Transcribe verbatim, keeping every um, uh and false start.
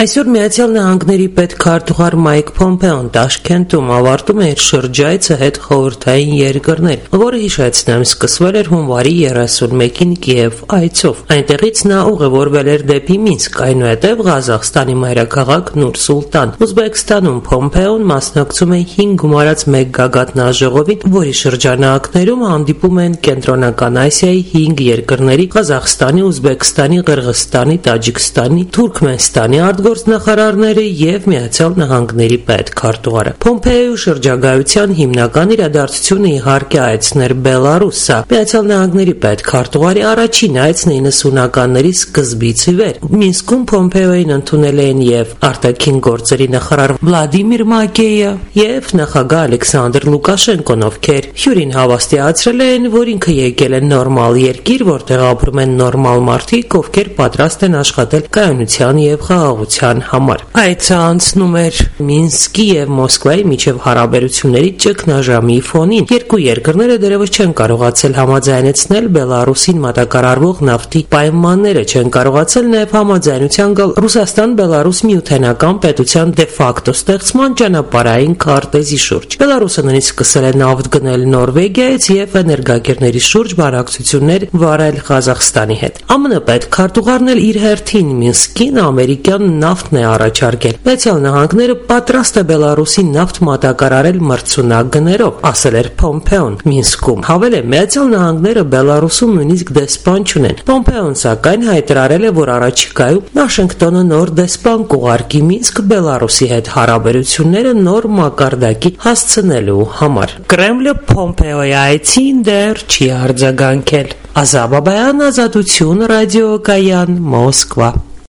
Այսօր Միացյալ Նահանգների պետքարտուղար Մայք Փոմպեոն Տաշքենտում ավարտում է իր շրջայցը հետխորհրդային երկրներ, որը հիշեցնեմ սկսվել էր հունվարի երեսունմեկին Կիև այցով։ Այնտեղից նա ուղևորվել էր դեպի Մինսկ, այնուհետև Ղազախստանի մայրաքաղաք Նուր-Սուլտան։ Ուզբեկստանում Փոմպեոն մասնակցում է հինգ գումարած մեկ գագաթնաժողովին, որի շրջանակներում հանդիպում են Կենտրոնական Ասիայի հինգ երկրների՝ Ղազախստանի, Ուզբեկստանի, Ղրղզստանի, Տաջիկստանի, Թուրքմենստանի արտգործնախարարները եւ Միացյալ Նահանգների պետքարտուղարը։ Փոմպեոյի շրջագայության հիմնական իրադարձությունը իհարկե այցն էր Բելարուս։ Սա Միացյալ Նահանգների պետքարտուղարի առաջին այցն է իննսունականների սկզբից ի վեր։ Մինսկում Փոմպեոյին ընդունել էին եւ արտաքին գործերի նախարար Վլադիմիր Մակեյը եւ նախագահ Ալեքսանդր Լուկաշենկոն, ովքեր հյուրին հավաստիացրել են, որ ինքը եկել է նորմալ երկիր, որտեղ ապրում են նորմալ մարդիկ, ովքեր պատրաստ են աշխատել կայունության եւ խաղաղության համար։ Այցը անցնում էր Մինսկի եւ Մոսկվայի միջև հարաբերությունների ճգնաժամի ֆոնին։ Երկու երկրները դեռևս չեն կարողացել համաձայնեցնել Բելարուսին մատակարարվող նավթի պայմանները, չեն կարողացել նաեւ համաձայնության գալ Ռուսաստան-Բելարուս միութենական պետության դե ֆակտո ստեղծման ճանապարհային քարտեզի շուրջ։ Բելարուսը նույնիսկ սկսել է նավթ գնել Նորվեգիայից եւ էներգակիրների շուրջ բանակցություններ վարել Ղազախստանի հետ։ ԱՄՆ պետքարտուղարն էլ իր հերթին Մինսկին ամերիկյան նավթն է առաջարկել։ Միացյալ Նահանգները պատրաստ է Բելարուսին նավթ մատակարարել մրցունակ գներով, ասել էր Փոմպեոն Մինսկում։ Հավել է, Միացյալ Նահանգները Բելարուսում նույնիսկ դեսպան չունեն։ Փոմպեոն սակայն հայտարարել է, որ առաջիկայում Վաշինգտոնը նոր դեսպան կուղարկի Մինսկ Բելարուսի հետ հարաբերությունները նոր մակարդակի հասցնելու համար։ Կրեմլը Փոմպեոյի այցին դեռ չի արձագանքել։ Ազա Բաբայան, Ազատություն, ռադիոկայան, Մոսկվա։